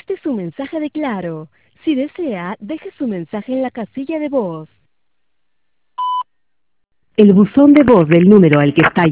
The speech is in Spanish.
Este es su mensaje de Claro. Si desea, deje su mensaje en la casilla de voz. El buzón de voz del número al que está